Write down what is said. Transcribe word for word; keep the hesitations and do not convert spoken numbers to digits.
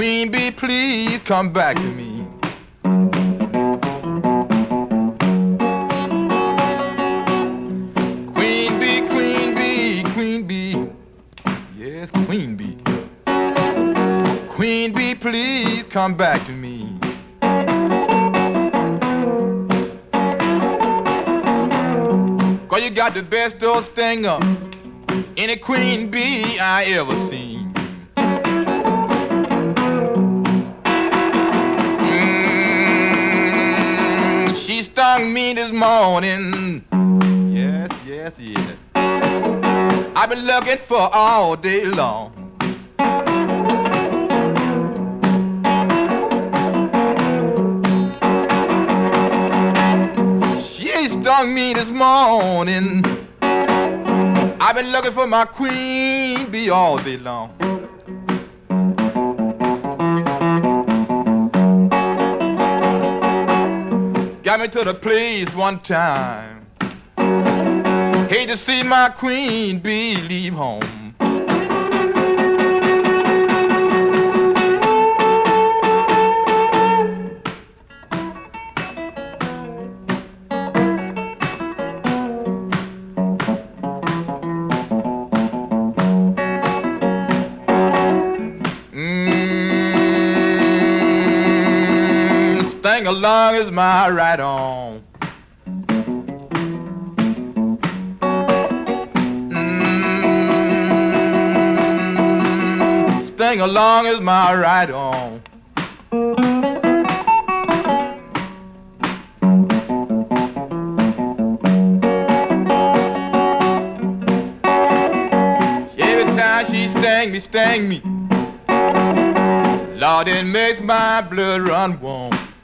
Queen bee, please come back to me. Queen bee, queen bee, queen bee. Yes, queen bee. Queen bee, please come back to me. Cause you got the best old stinger any queen bee I ever seen. Mm, she stung me this morning. Yes, yes, yes. I've been looking for all day long. She stung me this morning. I've been looking for my queen bee all day long. Got me to the place one time. Hate to see my queen bee leave home. Sing along is my right on. Mm, sing along is my right on. Every time she sting me, sting me, Lord, it makes my blood run warm.